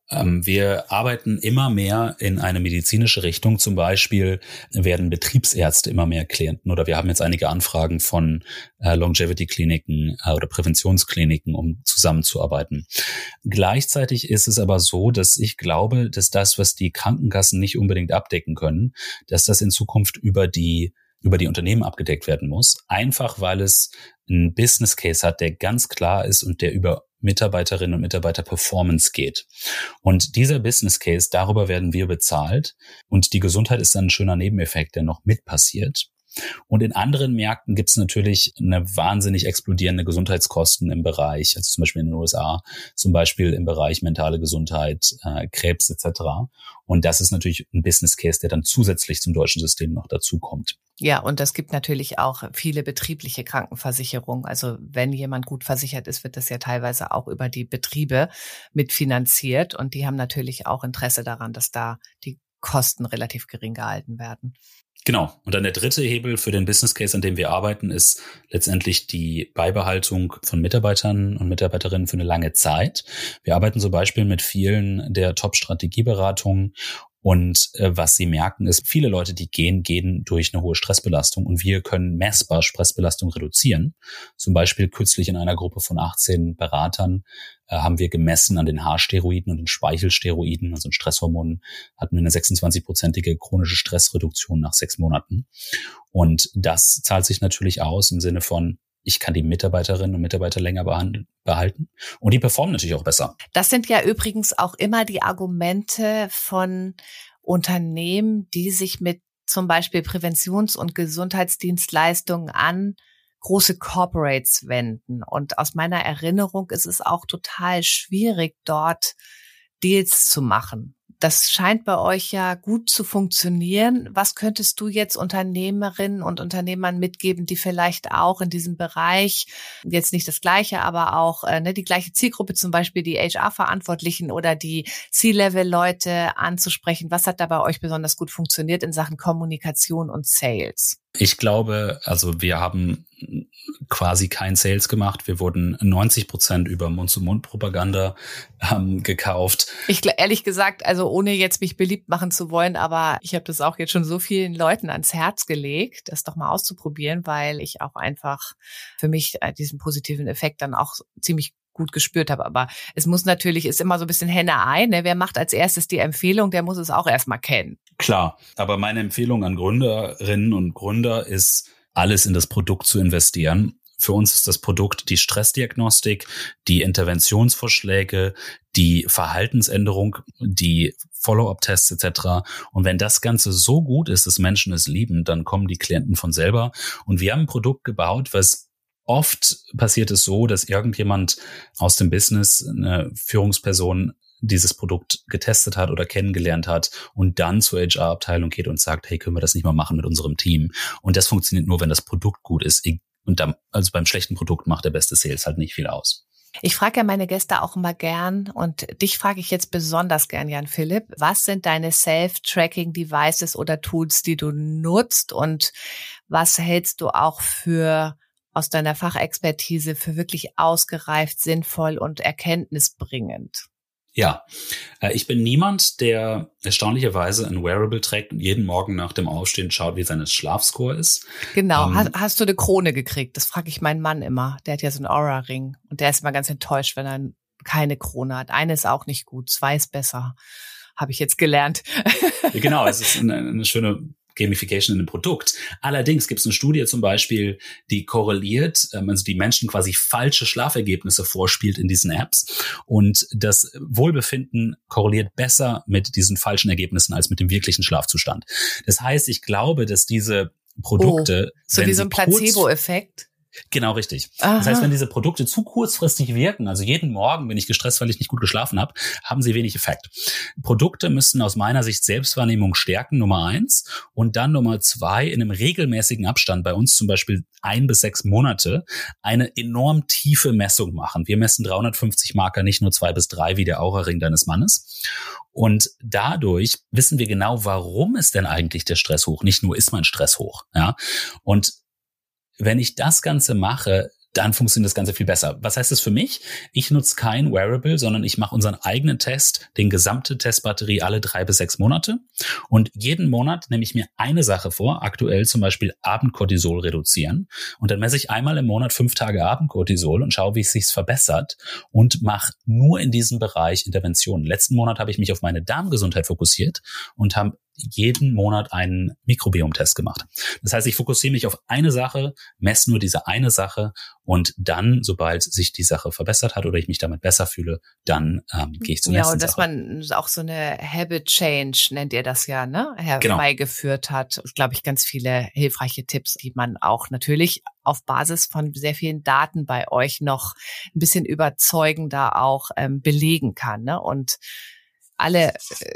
Wir arbeiten immer mehr in eine medizinische Richtung. Zum Beispiel werden Betriebsärzte immer mehr Klienten oder wir haben jetzt einige Anfragen von Longevity-Kliniken oder Präventionskliniken, um zusammenzuarbeiten. Gleichzeitig ist es aber so, dass ich glaube, dass das, was die Krankenkassen nicht unbedingt abdecken können, dass das in Zukunft über die über die Unternehmen abgedeckt werden muss, einfach weil es einen Business Case hat, der ganz klar ist und der über Mitarbeiterinnen und Mitarbeiter Performance geht. Und dieser Business Case, darüber werden wir bezahlt und die Gesundheit ist dann ein schöner Nebeneffekt, der noch mit passiert. Und in anderen Märkten gibt es natürlich eine wahnsinnig explodierende Gesundheitskosten im Bereich, also zum Beispiel in den U S A, zum Beispiel im Bereich mentale Gesundheit, äh, Krebs et cetera. Und das ist natürlich ein Business Case, der dann zusätzlich zum deutschen System noch dazu kommt. Ja, und es gibt natürlich auch viele betriebliche Krankenversicherungen. Also wenn jemand gut versichert ist, wird das ja teilweise auch über die Betriebe mitfinanziert. Und die haben natürlich auch Interesse daran, dass da die Kosten relativ gering gehalten werden. Genau. Und dann der dritte Hebel für den Business Case, an dem wir arbeiten, ist letztendlich die Beibehaltung von Mitarbeitern und Mitarbeiterinnen für eine lange Zeit. Wir arbeiten zum Beispiel mit vielen der Top-Strategieberatungen. Und äh, was sie merken ist, viele Leute, die gehen, gehen durch eine hohe Stressbelastung und wir können messbar Stressbelastung reduzieren. Zum Beispiel kürzlich in einer Gruppe von achtzehn Beratern äh, haben wir gemessen an den Haarsteroiden und den Speichelsteroiden, also den Stresshormonen, hatten wir eine sechsundzwanzig-prozentige chronische Stressreduktion nach sechs Monaten. Und das zahlt sich natürlich aus im Sinne von, ich kann die Mitarbeiterinnen und Mitarbeiter länger behalten und die performen natürlich auch besser. Das sind ja übrigens auch immer die Argumente von Unternehmen, die sich mit zum Beispiel Präventions- und Gesundheitsdienstleistungen an große Corporates wenden. Und aus meiner Erinnerung ist es auch total schwierig, dort Deals zu machen. Das scheint bei euch ja gut zu funktionieren. Was könntest du jetzt Unternehmerinnen und Unternehmern mitgeben, die vielleicht auch in diesem Bereich, jetzt nicht das Gleiche, aber auch äh, ne, die gleiche Zielgruppe, zum Beispiel die H R-Verantwortlichen oder die C-Level-Leute anzusprechen? Was hat da bei euch besonders gut funktioniert in Sachen Kommunikation und Sales? Ich glaube, also wir haben quasi kein Sales gemacht. Wir wurden neunzig Prozent über Mund-zu-Mund-Propaganda ähm, gekauft. Ich ehrlich gesagt, also ohne jetzt mich beliebt machen zu wollen, aber ich habe das auch jetzt schon so vielen Leuten ans Herz gelegt, das doch mal auszuprobieren, weil ich auch einfach für mich diesen positiven Effekt dann auch ziemlich gut gespürt habe. Aber es muss natürlich, ist immer so ein bisschen Henne-Ei, ne? Wer macht als erstes die Empfehlung, der muss es auch erstmal kennen. Klar, aber meine Empfehlung an Gründerinnen und Gründer ist, alles in das Produkt zu investieren. Für uns ist das Produkt die Stressdiagnostik, die Interventionsvorschläge, die Verhaltensänderung, die Follow-up-Tests et cetera. Und wenn das Ganze so gut ist, dass Menschen es lieben, dann kommen die Klienten von selber. Und wir haben ein Produkt gebaut, was oft passiert es so, dass irgendjemand aus dem Business, eine Führungsperson, dieses Produkt getestet hat oder kennengelernt hat und dann zur H R-Abteilung geht und sagt, hey, können wir das nicht mal machen mit unserem Team? Und das funktioniert nur, wenn das Produkt gut ist. Und dann, also beim schlechten Produkt macht der beste Sales halt nicht viel aus. Ich frage ja meine Gäste auch immer gern und dich frage ich jetzt besonders gern, Jan-Philipp. Was sind deine Self-Tracking-Devices oder Tools, die du nutzt und was hältst du auch für aus deiner Fachexpertise für wirklich ausgereift, sinnvoll und erkenntnisbringend? Ja, ich bin niemand, der erstaunlicherweise ein Wearable trägt und jeden Morgen nach dem Aufstehen schaut, wie sein Schlafscore ist. Genau. Ähm, hast, hast du eine Krone gekriegt? Das frage ich meinen Mann immer. Der hat ja so einen Aura-Ring und der ist immer ganz enttäuscht, wenn er keine Krone hat. Eine ist auch nicht gut, zwei ist besser. Habe ich jetzt gelernt. Genau, es ist eine, eine schöne Gamification in dem Produkt. Allerdings gibt es eine Studie zum Beispiel, die korreliert, also die Menschen quasi falsche Schlafergebnisse vorspielt in diesen Apps und das Wohlbefinden korreliert besser mit diesen falschen Ergebnissen als mit dem wirklichen Schlafzustand. Das heißt, ich glaube, dass diese Produkte, oh, so wie so ein Placebo-Effekt. Genau, richtig. Aha. Das heißt, wenn diese Produkte zu kurzfristig wirken, also jeden Morgen bin ich gestresst, weil ich nicht gut geschlafen habe, haben sie wenig Effekt. Produkte müssen aus meiner Sicht Selbstwahrnehmung stärken, Nummer eins. Und dann Nummer zwei, in einem regelmäßigen Abstand, bei uns zum Beispiel ein bis sechs Monate, eine enorm tiefe Messung machen. Wir messen dreihundertfünfzig Marker, nicht nur zwei bis drei wie der Aura-Ring deines Mannes. Und dadurch wissen wir genau, warum ist denn eigentlich der Stress hoch? Nicht nur ist mein Stress hoch, ja. Und wenn ich das Ganze mache, dann funktioniert das Ganze viel besser. Was heißt das für mich? Ich nutze kein Wearable, sondern ich mache unseren eigenen Test, den gesamte Testbatterie alle drei bis sechs Monate. Und jeden Monat nehme ich mir eine Sache vor, aktuell zum Beispiel Abendcortisol reduzieren. Und dann messe ich einmal im Monat fünf Tage Abendcortisol und schaue, wie es sich verbessert und mache nur in diesem Bereich Interventionen. Letzten Monat habe ich mich auf meine Darmgesundheit fokussiert und habe jeden Monat einen Mikrobiom-Test gemacht. Das heißt, ich fokussiere mich auf eine Sache, messe nur diese eine Sache und dann, sobald sich die Sache verbessert hat oder ich mich damit besser fühle, dann ähm, gehe ich zur ja, nächsten und dass Sache. Man auch so eine Habit Change, nennt ihr das ja, ne, herbeigeführt genau. hat. Glaube ich, ganz viele hilfreiche Tipps, die man auch natürlich auf Basis von sehr vielen Daten bei euch noch ein bisschen überzeugender auch ähm, belegen kann, ne? Und alle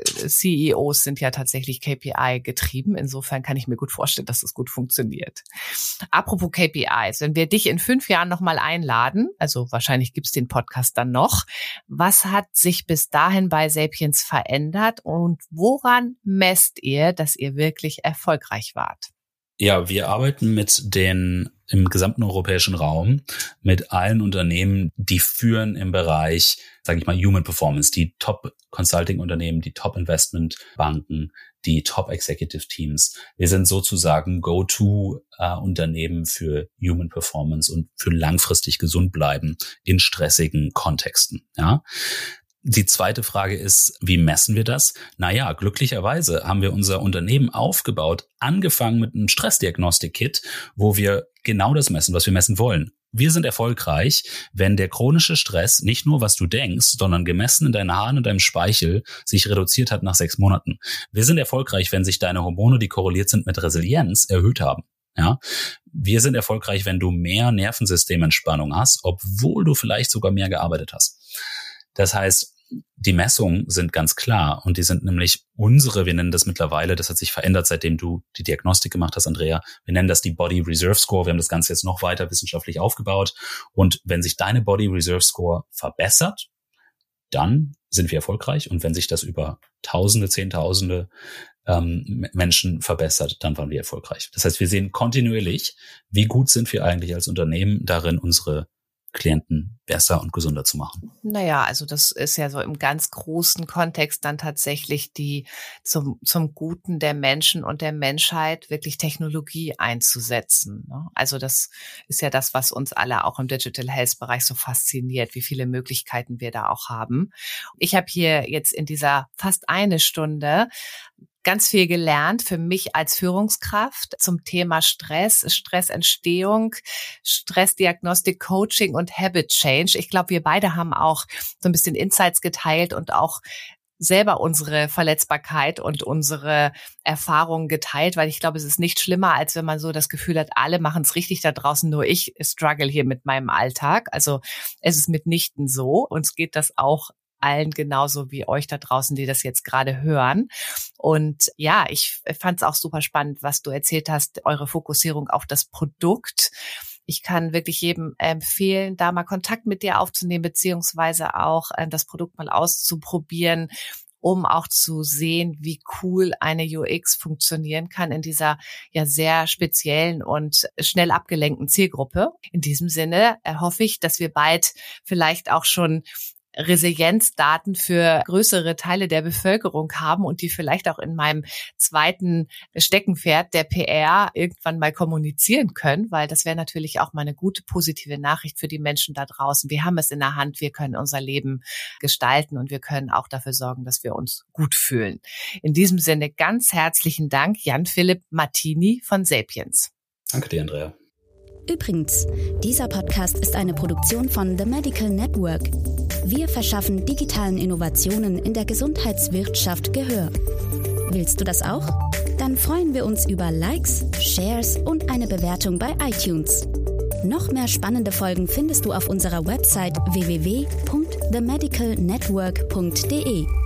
C E Os sind ja tatsächlich K P I getrieben. Insofern kann ich mir gut vorstellen, dass das gut funktioniert. Apropos K P Is, wenn wir dich in fünf Jahren nochmal einladen, also wahrscheinlich gibt's den Podcast dann noch, was hat sich bis dahin bei Sapiens verändert und woran messt ihr, dass ihr wirklich erfolgreich wart? Ja, wir arbeiten mit den im gesamten europäischen Raum mit allen Unternehmen, die führen im Bereich, sage ich mal, Human Performance, die Top-Consulting-Unternehmen, die Top-Investment-Banken, die Top-Executive-Teams. Wir sind sozusagen Go-To-Unternehmen für Human Performance und für langfristig gesund bleiben in stressigen Kontexten. Ja. Die zweite Frage ist, wie messen wir das? Naja, glücklicherweise haben wir unser Unternehmen aufgebaut, angefangen mit einem Stressdiagnostik-Kit, wo wir genau das messen, was wir messen wollen. Wir sind erfolgreich, wenn der chronische Stress nicht nur, was du denkst, sondern gemessen in deinen Haaren und deinem Speichel sich reduziert hat nach sechs Monaten. Wir sind erfolgreich, wenn sich deine Hormone, die korreliert sind mit Resilienz, erhöht haben. Ja, wir sind erfolgreich, wenn du mehr Nervensystementspannung hast, obwohl du vielleicht sogar mehr gearbeitet hast. Das heißt, die Messungen sind ganz klar und die sind nämlich unsere, wir nennen das mittlerweile, das hat sich verändert, seitdem du die Diagnostik gemacht hast, Andrea, wir nennen das die Body Reserve Score, wir haben das Ganze jetzt noch weiter wissenschaftlich aufgebaut und wenn sich deine Body Reserve Score verbessert, dann sind wir erfolgreich und wenn sich das über Tausende, Zehntausende ähm, Menschen verbessert, dann waren wir erfolgreich. Das heißt, wir sehen kontinuierlich, wie gut sind wir eigentlich als Unternehmen darin, unsere Klienten besser und gesünder zu machen. Naja, also das ist ja so im ganz großen Kontext dann tatsächlich die zum zum Guten der Menschen und der Menschheit wirklich Technologie einzusetzen. Ne? Also das ist ja das, was uns alle auch im Digital Health Bereich so fasziniert, wie viele Möglichkeiten wir da auch haben. Ich habe hier jetzt in dieser fast eine Stunde ganz viel gelernt für mich als Führungskraft zum Thema Stress, Stressentstehung, Stressdiagnostik, Coaching und Habit Change. Ich glaube, wir beide haben auch so ein bisschen Insights geteilt und auch selber unsere Verletzbarkeit und unsere Erfahrungen geteilt, weil ich glaube, es ist nicht schlimmer, als wenn man so das Gefühl hat, alle machen es richtig da draußen, nur ich struggle hier mit meinem Alltag. Also es ist mitnichten so. Uns geht das auch allen genauso wie euch da draußen, die das jetzt gerade hören. Und ja, ich fand es auch super spannend, was du erzählt hast, eure Fokussierung auf das Produkt. Ich kann wirklich jedem empfehlen, da mal Kontakt mit dir aufzunehmen, beziehungsweise auch das Produkt mal auszuprobieren, um auch zu sehen, wie cool eine U X funktionieren kann in dieser ja sehr speziellen und schnell abgelenkten Zielgruppe. In diesem Sinne hoffe ich, dass wir bald vielleicht auch schon Resilienzdaten für größere Teile der Bevölkerung haben und die vielleicht auch in meinem zweiten Steckenpferd der P R irgendwann mal kommunizieren können, weil das wäre natürlich auch mal eine gute, positive Nachricht für die Menschen da draußen. Wir haben es in der Hand, wir können unser Leben gestalten und wir können auch dafür sorgen, dass wir uns gut fühlen. In diesem Sinne ganz herzlichen Dank, Jan-Philipp Martini von Sapiens. Danke dir, Andrea. Übrigens, dieser Podcast ist eine Produktion von The Medical Network. Wir verschaffen digitalen Innovationen in der Gesundheitswirtschaft Gehör. Willst du das auch? Dann freuen wir uns über Likes, Shares und eine Bewertung bei iTunes. Noch mehr spannende Folgen findest du auf unserer Website w w w punkt the medical network punkt d e.